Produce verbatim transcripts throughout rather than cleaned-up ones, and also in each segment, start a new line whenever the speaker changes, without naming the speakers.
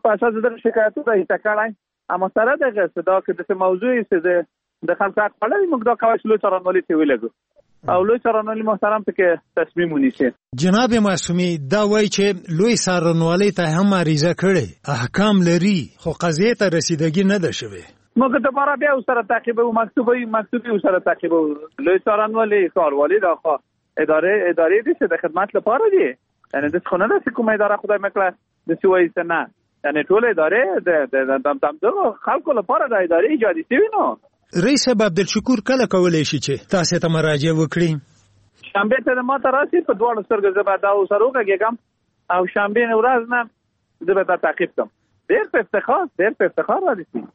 په اساس د شکایتونو ایسته کړای اما سره دغه صدا کې د موضوعي څه د خلک حق پړلې موږ دا کوي چې لوی څارنوالي ته ویلګو او لوی څارنوالي محترم ته تصمیم ونیسي.
جناب معصومي دا وایي چې لوی څارنوالي ته هم عریضه کړي احکام لري خو قضیه ته رسیدګي نه ده شوې.
موږ ته بارا بیا سره تعقیب او مکتوبي مکتوبي سره تعقیب لوی څارنوالي ښاروالي دا خو ادارې ادارې دي چې د خدمت لپاره دي یعنی د څخه نه کومه اداره خدای مکړه د سوي سنه یعنی ټول ادارې د د د د خلکو لپاره د ادارې ایجاد شوی نو.
رئیس عبدالشکور کله کولای شي چې تاسو ته مراجعه وکړي؟
شنبه ته ما ته راسي په دوه سترګې زبا دا سره وکړم او شنبه ورځ نه زبا تا تعقیب کوم. ډېر په افتخار ډېر په افتخار راځي.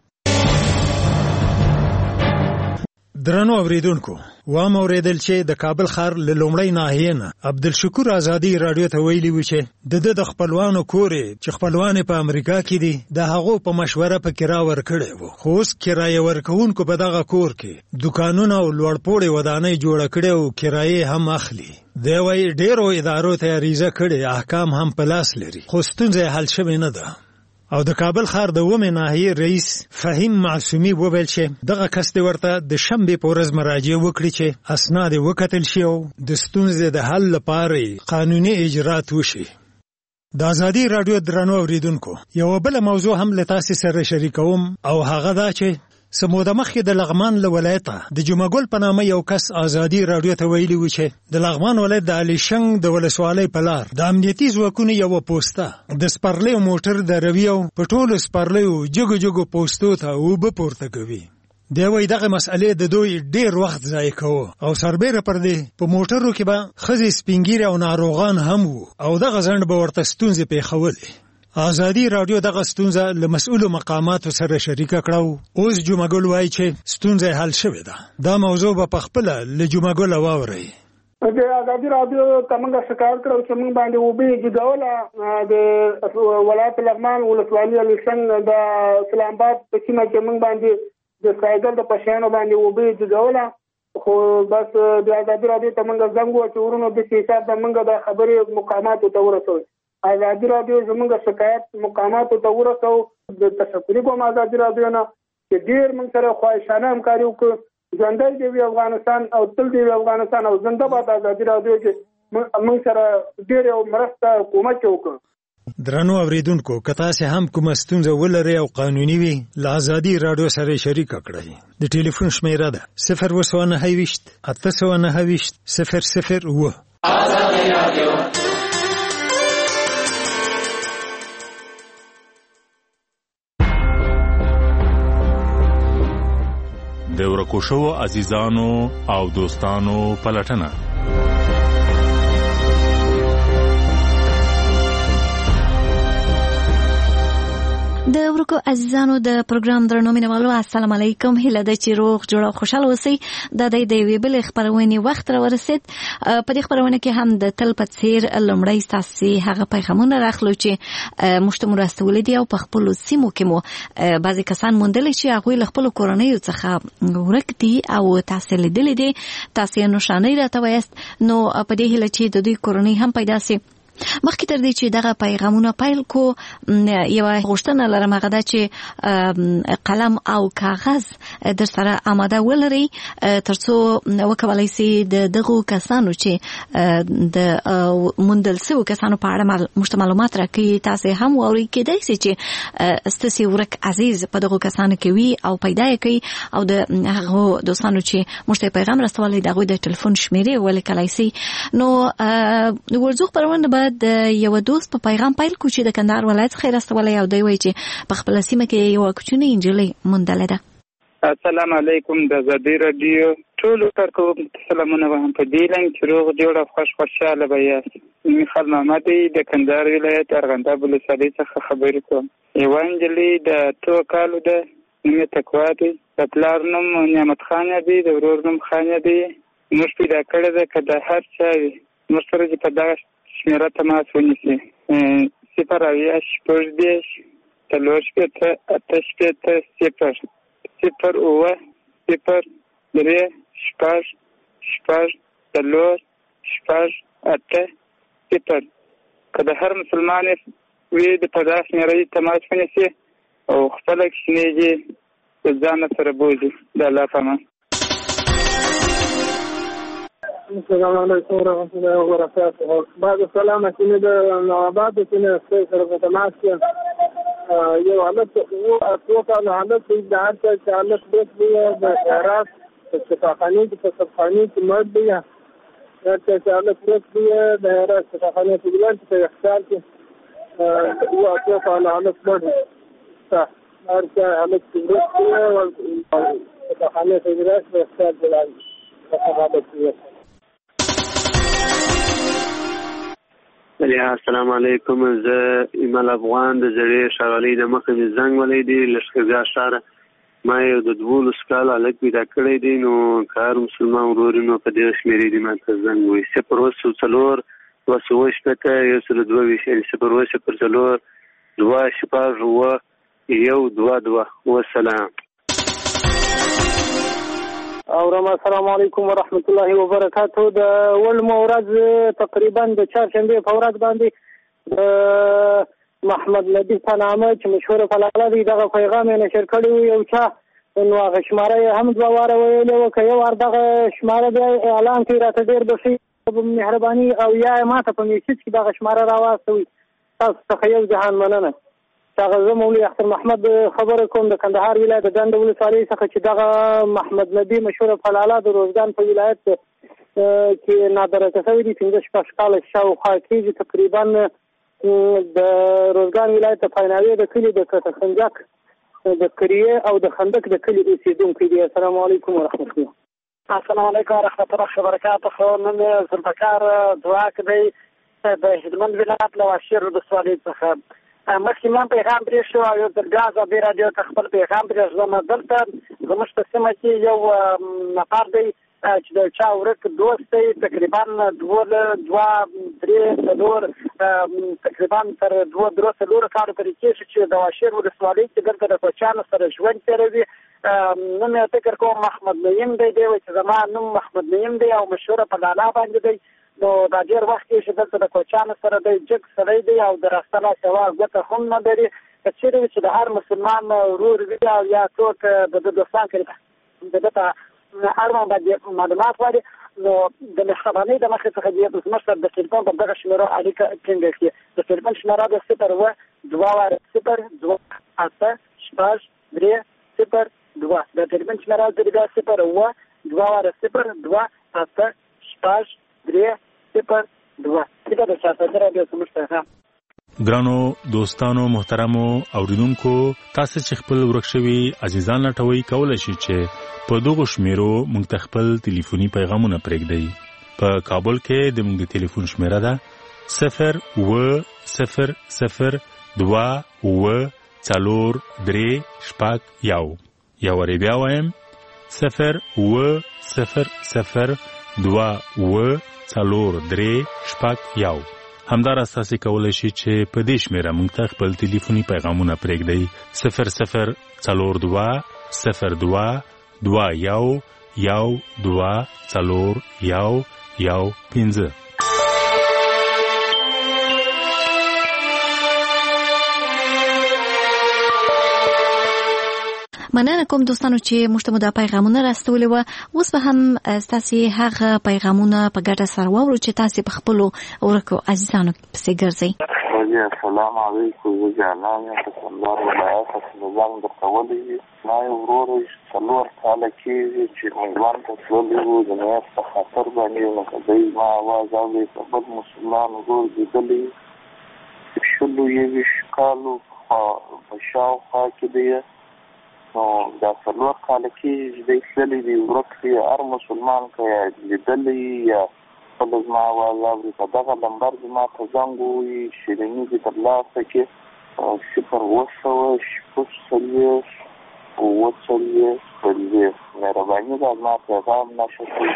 درنو اوریدونکو وام اوریدل چې د کابل ښار له لومړۍ ناحیې نه عبدالشکور ازادي رادیو ته ویلي و چې د د خپلوانو کورې چې خپلوان په امریکا کې دي د هغو په مشوره په کرا ورکړی وو خو اوس کرایه ورکوونکو په دغه کور کې دکانونه او لوړپوړې ودانۍ جوړه کړې او کرایې هم اخلي. دی وایي ډېرو ادارو ته عریضه کړې احکام هم په لاس لري خو ستونزه حل شوې نه ده. او د کابل ښار د اومې ناحیې رئیس فهیم معصومي وویل چې دغه کس دې ورته د شنبې په ورځ مراجعه وکړي چې اسناد یې وکتل شي او د ستونزې د حل لپاره قانوني اجرات وشي. د ازادي رادیو درنو اوریدونکو یوه بله موضوع هم له تاسو سره شریکوم او هغه دا چې سموده مخکې د لغمان له ولایته د جمعګل په نامه یو کس ازادي رادیو ته ویلي و چې د لغمان ولایت د الیشنګ د ولسوالۍ په لار د امنیتي ځواکونو یوه پوسته د سپرلیو موټر دروي او په ټولو سپرلیو جګو جګو پوستو ته اوبه پورته کوي. دی وایي دغه مسئلې د دوی ډېر وخت ضایع کوه او سربیره پر دې په موټرو کې به ښځې سپینګیرې او ناروغان هم وو او دغه ځنډ به ورته ستونزې پېښولې. ازادي رادیو دغه ستونزه له مسؤلو مقاماتو سره شریکه کړو. اوس جمعګل وایي چې ستونزه حل شوې ده. دا موضوع به په خپله له جمعګل واورئ.
د ازادي رادیو څنګه شکایت کړو چې موږ باندې وبې جوړوله د ولایت لغمان ولسوالۍ الیشنګ د اسلام آباد په سیمه کې موږ باندې د سایګل د پښانو باندې وبې جوړوله خو بس د ازادي رادیو ته موږ زنګ وکړو ورونو د حساب د موږ د خبرې مقاماتو ته ورسول. ازادي رادیو زموږ شکایت مقاماتو ته ورسو. د تشکر کوم ازادي رادیو نه چې ډېر موږ سره خواهشانه همکاري وکړو. ژوندی دی وی افغانستان او تل دی وی افغانستان او زنده باد ازادي رادیو چې موږ سره ډېر مرسته حکومت وکړو.
درنو اوریدونکو که تاسو هم کومه ستونزه ولرئ او قانوني وي له ازادي رادیو سره شریک کړئ. د ټلیفون شمیره ده صفر اووه نهه ویشت اته سوه نهه ویشت صفر صفر اووه. ازادي رادیو
د ورکو شوو عزیزانو او دوستانو پلټنه.
د ورکو عزیزانو د پروګرام درنو مینوالو السلام علیکم. هیله ده چې روغ جوړ او خوشاله اوسئ. د دې د یوې بلې خپرونې وخت را ورسید. په دې خپرونه کې هم د تل په څیر لومړی ستاسو هغه پیغامونه راخلو چې موږ ته مرستولې دي او په خپل سیمو کې مو بعضی کسان موندل چې هغه له خپل کورنۍ څخه ورک دي او تاسو لیدلې دي. تاسو نو شانې راته وایست نو په دې هیله چې د دوی کورنۍ هم پیدا شي. مخکې تر دې چې دغه پیغامونه پیل کو یو غوښتنه لرم هغه دا چې قلم او کاغذ در سره آماده ولرئ ترڅو وکولای شئ د دغو کسانو چې د موندل شویو کسانو په اړه موږ ته معلومات راکړي. تاسو هم واورئ کېدای شي چې ستاسو ورک عزیز په دغو کسانو کې وي او پیدا یې کړي او د هغو دوستانو چې موږ ته پیغام راستولی د هغوی د ټلیفون شمیرې ولیکلی شي. نو د ورځو خپرونه به د یو دوست په پیغام پیل کو چې د کندهار ولایت څخه راستولی او دی وایي چې په خپله سیمه کې یوه کوچنۍ نجلۍ موندلې ده.
السلام علیکم. د ازادي رادیو ټولو کارکوونکو سلامونه وایم په دې لنګ چې روغ جوړ او خوش خوشحاله به یاست. میخال محمد د کندهار ولایت ارغنداب ولسوالۍ څخه خبرې کوم. یوه نجلۍ د اتو کالو ده، نوم یې تقوا دی، د پلار نوم نعمت خان دی، د ورور نوم خان دی. موږ پیدا کړې ده که د هر چا وي موږ سره چې په دغه شمیره تماس ونیسي. صفر اویا شپږ دېرش څلور شپېته اته شپېته صفر صفر اووه صفر درې شپږ شپږ څلور شپږ اته صفر. که د هر مسلمان وي د په داسې نړۍ تماس ونیسي او خپله کښېنې دي د ځان سره بوځي د الله په امان.
السلام علیکم ورحمۃ اللہ وبرکاتہ. بعد السلام چې د نواباد چې سره په تماس کې یو حالت او څو کاله حالت د هر څه حالت د د خیرات په شفاخانه کې په صفخانه کې مرد دی هر څه حالت دی د خیرات شفاخانه کې ګلان په اختیار کې او څو کاله حالت مرد تا هر څه حالت دی او شفاخانه کې ګلان په اختیار کې په حالت دی.
السلام علیکم. زه ایمل افغان د زړې ښاروالۍ د مخه مې زنګ ولی دی لښکرګاه ښاره. ما یو د دولس کالو هلک پیدا کړی دی نو که هر مسلمان ورور نو په دغه شمېرې دي ما ته زنګ وایي صفر اوه سل څلور دوه سوه شپېته یو سل دوه ویشت یعنې صفر اوه صفر څلور دوه شپږ اوه یو دوه دوه. والسلام.
اورم السلام علیکم ورحمت الله وبرکاتہ. د ولمو ورځ تقریبا د چهارشنبې په ورځ باندې د محمد نبی په نامه چې مشهور فلاله دی دغه پیغام یې نشر کړی و. یو چا نو هغه شماره یې هم دوه واره ویلې وه که یو وار دغه شماره بیا اعلان کړي راته ډېر بخي مهرباني او یا یې ما ته په میسج کې دغه شماره راواستوي. تاسو څخه یو جهان مننه. هغه زه مولوي اختر محمد خبره کوم د کندهار ولایت د ډنډ ولسوالۍ څخه چې دغه محمد نبی مشهوره فلاله د روزګان په ولایت کې نادرکه شوي دي. پنځه شپږ کاله شاوخوا کېږي تقریبا د روزګان ولایت د پایناوي د کلي د کټخنجک د کریې او د خندق د کلي اوسېدونکی دی. السلام علیکم ورحمت الله.
السلام علیکم ورحمت الله وبرکاتہ. نن ذوالفقار دعاک دی د هلمند ولایت له واشیر ولسوالۍ څخه مخکې من پیغام پرېښی او یو ځل بیا ازادي راډیو ته خپل پیغام پرېږدم. دلته زموږ په سیمه کې یو نفر دی چې د چا ورک دوست دی تقریبا دوه دوه درې څلور تقریبا تر دوه درې څلورو کالو پورې کېږي چې د واشیر ولسوالۍ کې دلته د کوچیانو سره ژوند تېروي. نوم یې فکر کوم محمد نعیم دی دی چې زما نوم محمد نعیم دی او مشهوره په لالا باندې دی. نو دا ډېر وخت کې چې دلته د کوچیانو سره دی جګ سړی دی او د راستنه سوا ګوته هم نه لري. که چېرې وي چې د هر مسلمان ورور وي او یا څوک د ده دوستان کې د ده ته اړوند باندې معلومات غواړي نو د مهربانۍ د مخې څخه دې زموږ سره د تلیفون په دغه شمېرو اړیکه ټینګه کړي. د تلیفون شمېره ده صفر اوه دوه واره صفر دوه اته شپږ درې صفر دوه. د تلیفون شمېره ده بیا صفر اوه دوه واره صفر دوه اته شپږ درې صفر دوه. دا د شاسته راډیو زموږ پیغام.
ګرانو دوستانو محترمو اوریدونکو تاسو چې خپل ورک شوي عزیزان لټوي کولای شئ چې په دغه شمیرو موږ ته خپل ټلیفوني پیغامونه پرېږدئ. په کابل کې د موږ د ټلیفون شمیره ده صفر اوه صفر صفر دوه اوه څلور درې شپږ یو. یا وری بیا وایم صفر اوه صفر صفر دوه اوه څلور درې شپږ یو. همدارس تاسو کولای شئ چې په دې شمیره موږ ته خپل ټلیفوني پیغامونه پرېږدئ صفر صفر څلور دوه صفر دوه دوه یو یو دوه څلور یو یو پنځه.
مننه کوم دوستانو چې موږ ته مو دا پیغامونه راستولي وو. اوس به هم ستاسو هغه پیغامونه په ګډه سره واورو چې تاسو په خپل ورکو عزیزانو پسې ګرځئ.
السلام علیکم وجعلنا الله ولایت نظام د قولي ما ورور څلور کاله کې چې موږ ته ټول یو د نه په خاطر باندې نو کدی ما आवाज اوري په بل مسلمان ورور دې شلو یې شکالو په شاوخوا کې دی نو دا څلور کاله کې د اسلامي دی ورکه هر مسلمان کې لیدلې یا په ما आवाज اوري په دغه نمبر ما ته زنګ وي شیرینی دې په لاسه کې صفر اوه شپږ سلیس اوه سلیس سلیس مهرباني ده ما پیغام نشته.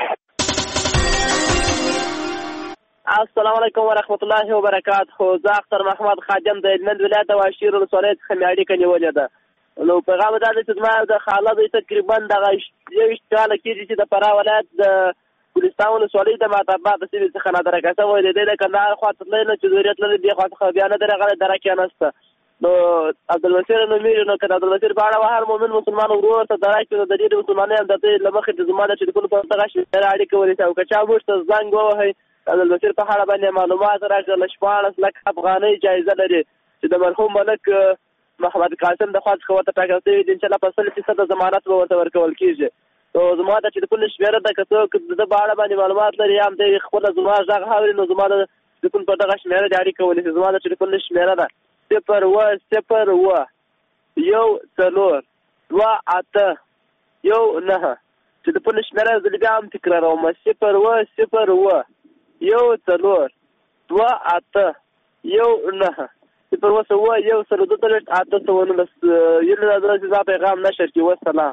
السلام علیکم ورحمت الله وبرکاتہ. زه اختر محمد خادم د هلمند ولایت واشیر ولسوالۍ څخه مې اړیکه نیولې ده. نو پیغام دا دی چې زما د خاله دوی تقریبا دغه یوویشت کاله کېږي چې د فراه ولایت د ګلستان ولسوالۍ د ماتاباد د سیمې څخه نادرکه شوی دی. دی د کندهار خوا ته تللی نه چې ضرورت لري دې خوا څخه بیا نه دی راغلی دره کې نسته. نو عبدالبصیر نومېږي. نو که د عبدالبصیر په اړه هر مؤمن مسلمان ورور ته د راکړي نو د ډېرې مسلمانۍ د دې له مخې د زما د ټلیفون په دغه شمېره اړیکه ونیسي او که چا موږ ته زنګ ووهئ د عبدالبصیر په اړه باندې معلومات راکړه. له شپاړس لکه افغانۍ جایزه لري چې د مرحوم ملک محمد قاسم د خوا څخه ورته ټاکل شوي دي. انشاءالله په سل فیصده ضمانت به ورته ورکول کېږي. نو زما د ټلیفون شمېره ده، که څوک د ده په اړه باندې معلومات لري یا هم دی خپله زما غږ اوري نو زما د ټلیفون په دغه شمېره د اړیکه ونیسي. زما د ټلیفون شمېره ده صفر اوه صفر اوه یو څلور دوه اته یو نهه. ټلیفون شمېره زه بیا هم تکراروم صفر اوه صفر اوه یو څلور دوه اته یو نهه. صفر اوه اوه یو څلور دوه څلوېښت اته سوه نولس. یو دا پیغام نشر کړي. والسلام.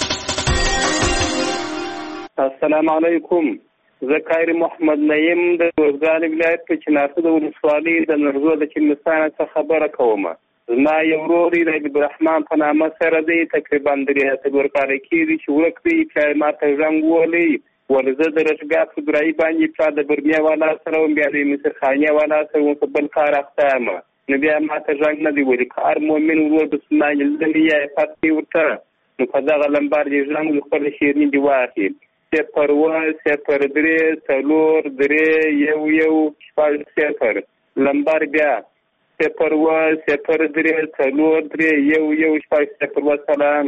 السلام علیکم. زه قاری محمد نعیم د ارزګان ولایت په چنارسد ولسوالۍ د نرزو د چندستان څخه خبره کوم. زما یو ورور د عبدالرحمن په نامه سره دی، تقریبا درې څلور کاله کېږي چې ورک دی. پلار ما ته زنګ ووهلی ولې زه د رشګاه په ګرایي باندې پلار د برمیا والا سره وم، بیا د مصرخانې والا سره وم، په بل کار اخته یم. نو بیا ما ته زنګ نه دی وهلی. که هر مؤمن ورور د سنان لیدلی یا عفت کوي ورته نو په دغه لمبار دې زنګ د خپلې شیریني دې واخلي. صفر اوه صفر درې څلور درې یو یو شپږ صفر. لمبر بیا صفر اوه صفر درې څلور درې یو یو شپږ صفر. والسلام.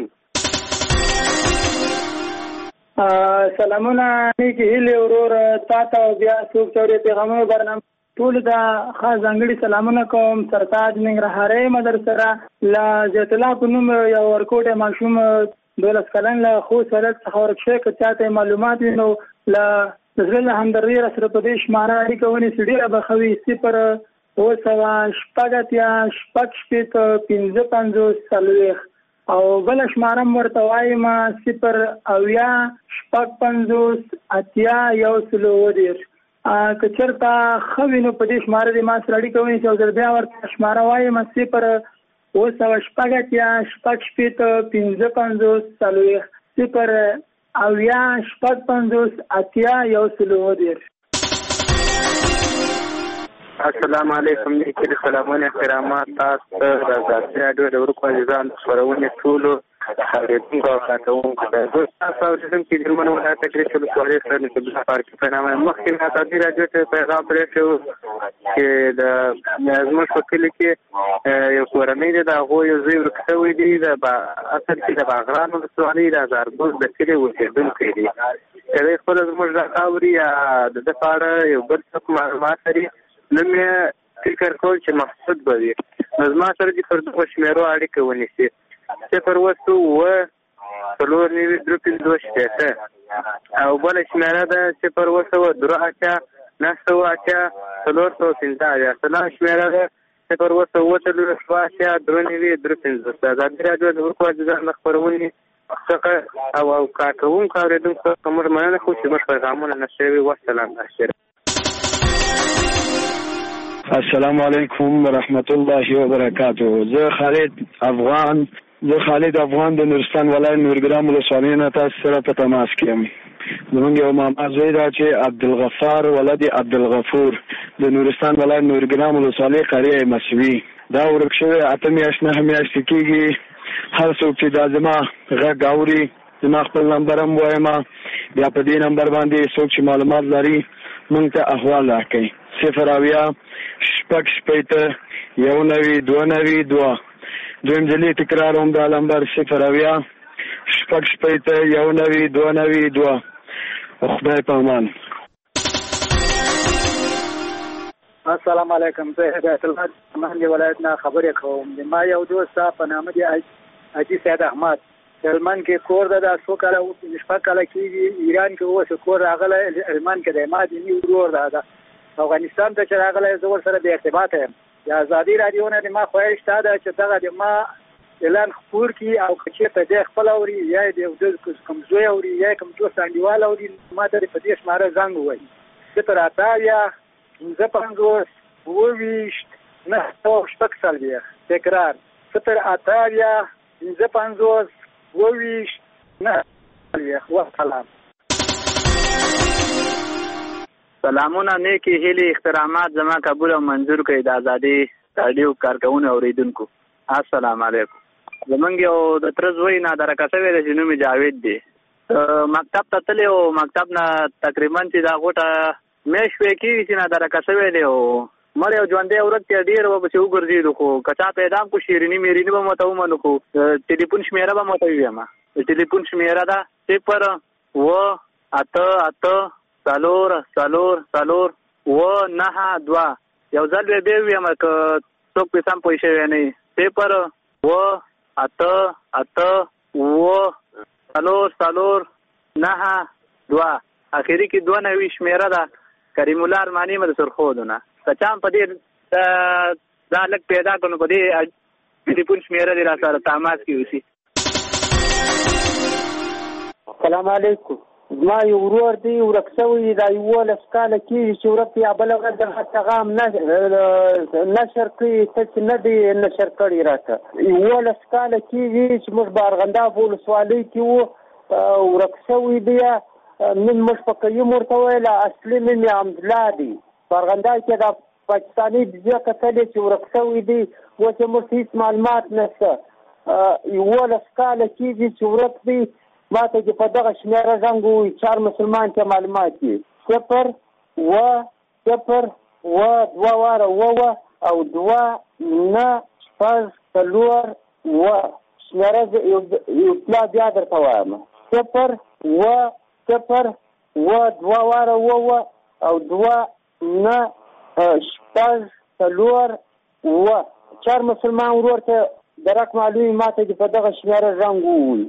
سلامونه نیکې هیلې ورور تا ته او بیا څوک چې پیغامونو برنامه ټولو ته خاص ځانګړي سلامونه کوم. سرتاج ننګرهارۍ مدرسه له زیت الله په نوم یو ورکوټی ماشوم دولس کلن له خو سرک څخه ورک شوی. که چاته معلومات وي نو له زړه له همدردۍ راسره په دې شماره اړیکه ونیسي ډېره به ښه وي. صفر اوه سوه شپږ اتیا شپږ شپېته پنځه پنځوس څلوېښت او بله شماره م ورته وایم صفر اویا شپږ پنځوس اتیا یو سل اووه دېرش. که چېرته ښه وي نو په دې شماره دې ما سره اړیکه ونیسي او زه بیا ورته شماره وایم صفر اوه سوه شپږ اتیا شپږ شپېته پنځه پنځوس څلوېښت صفر اویا شپږ پنځوس اتیا یو سل اووه دېرش.
السلام علیکم. نیکې سلامونه احترامات تاسو ته د ازادي راډیو د ورکو عزیزانو د خپرونې ټولو اورېدونکو او کارکوونکو ته زه تاسو اورېدونکي د هلمند ولایت تکریر شلو څوارلس سره نصیب پارکي په نامه مخکې مې ازادي راډیو ته پیغام پرېښی و چې د زموږ په کلي کې یو کورنۍ دی، د هغوی یو زوی ورک شوی دی. د اصل کې د باغران ولسوالۍ د هزارګوز د کلي اوسېدونکی دی. که دی خپله زموږ غږ اوري یا د ده په اړه یو بل څوک معلومات لري نو مې فکر کول چې محسود به وي. نو زما سره دې پر دغو شمېرو اړیکه ونیسي. صفر اوه اوه څلور نوي درې پنځوس شپېته او بله شمېره ده صفر اوه سوه درې اتیا نهه سوه اتیا څلور سوه پنځه اویا. څلورم شمېره ده صفر اوه سوه اوه څلوېښت دوه اتیا درې نوي درې پنځوس. د ازادي راډیو د ورکو عزیزانو د خپرونې څخه او او کارکوونکو اورېدونکو څخه موږ مننه کوو چې موږ پیغامونه نشر وي. والسلام.
السلام علیکم ورحمت الله وبرکاته. زه خالد افغان زه خالد افغان د نورستان ولایت نورګرام ولسوالۍ نه تاسو سره په تماس کې یم. زموږ یو ماما زوی دا چې عبدالغفار ولد عبدالغفور د نورستان ولایت نورګرام ولسوالۍ قریه مسوي دا ورک شوی اته میاشت نهه میاشتې کېږي. هر څوک چې دا زما غږ اوري زما خپل نمبر هم وایم، بیا په دې نمبر باندې څوک چې معلومات لري موږ ته احوال راکوي. صفر اویا شپږ شپېته یو نوي دوه نوي دوه. دویم ځلې تکرار هم دا نمبر صفر اویا شپږ شپېته یو نوي دوه نوي دوه. خدای په امان.
السلام علیکم. زه هدایت الله د ولایت نه خبرې کوم. ما یو دوست په نامه دی حاجي سید احمد هلمند کې کور ده. دا څو کاله شپږ کاله کېږي ایران کې اوس کور راغلی هلمند کې دی. ما دیني ورور ده افغانستان ته چې راغلی زه ورسره بې ارتباطه یم. د ازادي راډیو نه د ما خواهش دا ده چې دغه د ما اعلان خپور کړي او که چېرته دی خپل اوري یا یې د کوم زوی اوري یا کوم دوست انډیوال اوري ما ته په دې شماره زنګ ووایي. صفر اته اویا پنځه پنځوس اووه ویشت نهه سوه شپږ څلوېښت. تکرار صفر اته اویا پنځه پنځوس اووه ویشت نهه څلوېښت. والسلام.
سلامونه نیکی هیلې احترامات زما قبول او منظور کړئ د ازادي رادیو کارکونکو اوریدونکو. السلام علیکم. زمونږ یو د تره زوی نادرکه شوی دی چې نوم یې جاوید دی. مکتب ته تللی او مکتب نه تقریبا چې دا غوټه میاشت پرې کېږي چې نادرکه شوی دی او مړی او ژوندی ورک دی ډېر ورپسې وګرځېدو خو که چا پیدا هم کړو شیریني میریني به مو ته ومنو خو ټلیفون شمېره به مو ته ووایم. د ټلیفون شمېره ده صفر اوه اته اته څلور څلور څلور اوه نهه دوه. یو ځل بیا بیا ووایم که څوک پرې سم پوه شوی نه وي. صفر اوه اته اته اوه څلور څلور نهه دوه. اخري کې دوه نوي شمېره ده. کریم الله ارماني مې د سرخودو نه که چا هم په دې دا لږ پیدا کړو نو په دې ټلیفون شمېره دې را سره تماس کې اوسي.
السلام علیکم. زما یو ورور دی ورک شوی دا یولس کاله کېږي چې ورک یا بله ورځ دغه پیغام نشر کړي ته چې نه دی نشر کړی راته. یولس کاله کېږي چې موږ په ارغنداب ولسوالۍ کې وو ورک شوی دی. نن موږ په قیم ورته ویله اصلي نوم یې حمدالله دی. په ارغنداب کې دا پاکستاني ویزه کتلې چې ورک شوی دی اوس یې موږ هېڅ معلومات نشته. یولس کاله کېږي چې ورک دی. ما ته چې په دغه شمېره زنګ ووایي چار مسلمان ته معلومات دي. صفر اوه صفر اوه دوه واره اووه او دوه نه شپږ څلور اووه. شمېره یو پلا بیا درته وایم. صفر اوه صفر اوه دوه واره اووه او دوه نه شپږ څلور اووه. چار مسلمان ورور ته درک معلومي ما ته چې په دغه شمېره زنګ ووایي.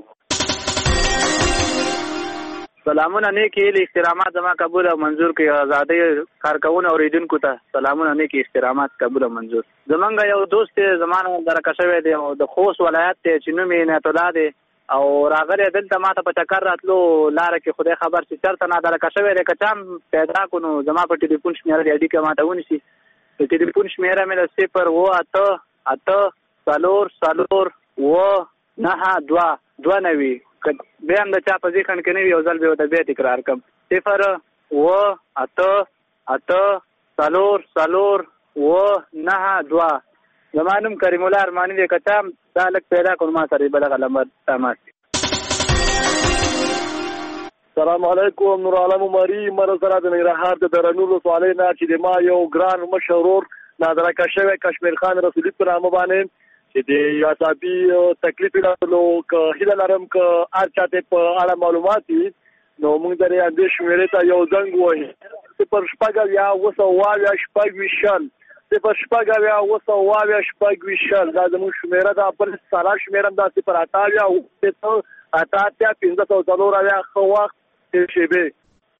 سلامونه نیکی هیلې احترامات زما قبول او منظور کړئ. ازادۍ کارکونکو اوریدونکو ته سلامونه نیکی احترامات قبول او منظور. زمونږ یو دوست دی زما نه درکه شوی دی او د خوست ولایت دی چې نوم یې عنایت الله دی او راغلی دلته ما ته په چکر راتلو لاره کې خدای خبر چې چېرته نه درکه شوی دی. که چا هم پیدا کړو نو زما په ټلیفون شمېره دې اډیکه ما ته ونیسي. د ټلیفون شمېره مې د صفر اوه اته اته څلور څلور اوه نهه دوه دوه نوي. بیا هم د چا په ذهن کې نه وي یو ځل بیا ورته بیا تکرار کړم. صفر اوه اته اته څلور څلور اوه نهه دوه. زما نوم کریم الله ارماني دی. که چا هم دا لږ پیدا کړو ما سره به دغه نمبر تماس کړي.
السلام علیکم. نور عالم عمري مر سره د ننګرهار د درنو ولسوالۍ نه چې د ما یو ګران مشر ورور نادرکه شوی کشمیر خان رسولي په نامه باندې چې د عصابي تکلیف لرلو که هیله لرم که هر چاته په اړه معلومات وي نو موږ درې اندې شمېرې ته یو زنګ ووهي. صفر شپږ اویا اوه سوه اوه اویا شپږ ویشت شل. صفر شپږ اویا اوه سوه اوه اویا شپږ ویشت شل. دا زموږ شمېره ده. بل سالا شمېره هم دا صفر اته اویا اوه اته اتیا پنځه سوه څلور اویا. ښه وخت تېر شېبې.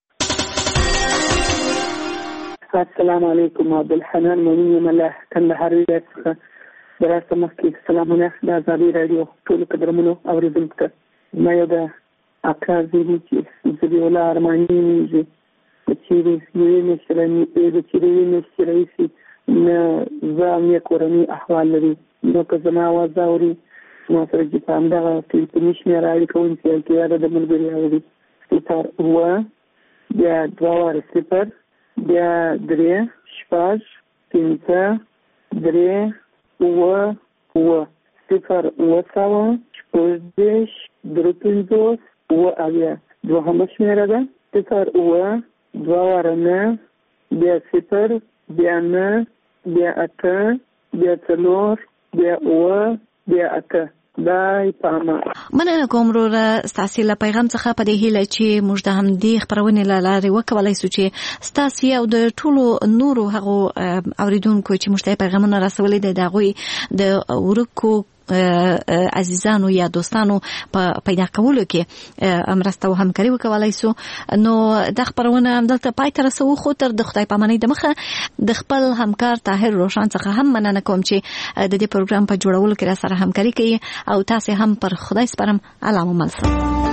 السلام علیکم. عبدالحنان مؤمن یم له کندهار ولایت څخه. دراسته مخکې سلامونه د ازادي رادیو ټولو قدرمنو اورېدونکو ته. زما یو د اکا زوی دی چې ذبیح الله ارماني نومېږي. د چیرې یوې میاشتې د چیرې یوې میاشتې راهیسې نه زه او یې کورنۍ احوال لري. نو که زما اواز اوري ما سره چې په همدغه ټلیفوني شمېره اړیکه ونیسي چې یاده د ملګري اوري. صفر اوه بیا دوه واره صفر بیا درې شپږ پنځه درې اوه اوه صفر اوه سوه شپږ دېرش درې پنځوس اوه اویا. دوهمه شمېره ده صفر اوه دوه واره نه بیا صفر بیا نه بیا اته بیا څلور بیا اوه بیا اته. دای پاما
مننه کوم وروره ستاسو له پیغام څخه په دې هیله چې موږ د همدې خبرونې له لارې وکولای شو چې ستاسو او د ټولو نورو هغو اوریدونکو چې موږ ته پیغامونه رسولي دي د غوي د ورکو عزیزانو یا دوستانو په پیدا کولو کې مرسته او همکاري وکولای شو. نو د خبرونه دلته پای ته رسو خو تر د خدای پامانۍ د مخه د خپل همکار طاهر روشن څخه هم مننه کوم چې د دې پروګرام په جوړولو کې را سره همکاري کوي او تاسو هم پر خدای سپارم. الله مو مل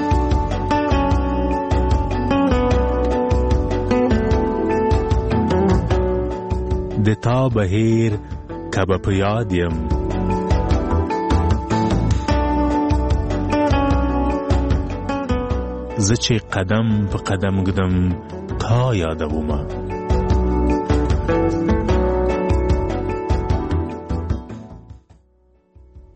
د تا بهیر کبه په یاد یم زه چې قدم په قدم ګدم تا یادومه